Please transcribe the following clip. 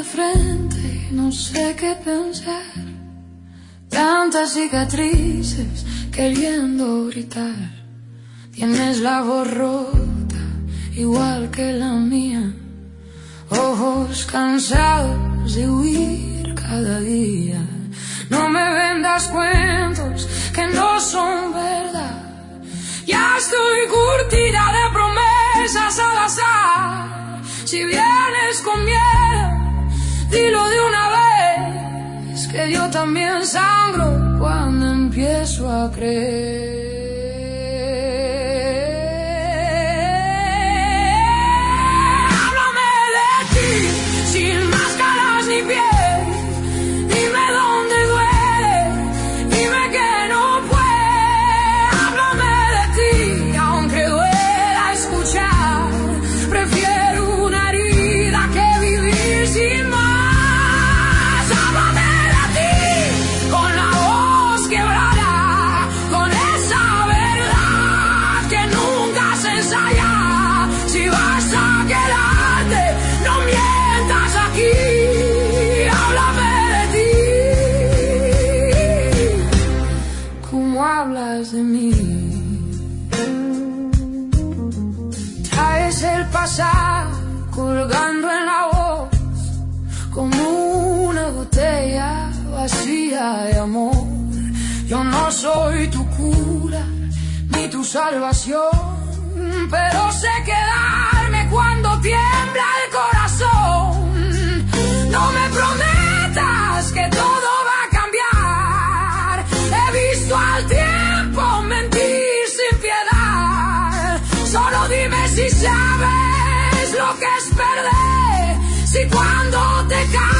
frente y no sé qué pensar. Tantas cicatrices queriendo gritar. Tienes la voz rota, igual que la mía. Ojos cansados de huir cada día. No me vendas cuentos que no son verdad. Ya estoy curtida de promesas al azar. Si vienes con miedo, dilo de una vez, que yo también sangro cuando empiezo a creer. Háblame de ti, sin máscaras ni piel. Dime dónde duele, dime que no puede. Háblame de ti, aunque duela escuchar. Prefiero una herida que vivir sin más. De mí traes el pasado colgando en la voz como una botella vacía de amor. Yo no soy tu cura ni tu salvación, pero sé quedarme cuando tiembla el corazón. No me prometas que todo va a cambiar. He visto al tiempo mentir sin piedad. Solo dime si sabes lo que es perder. Si cuando te caes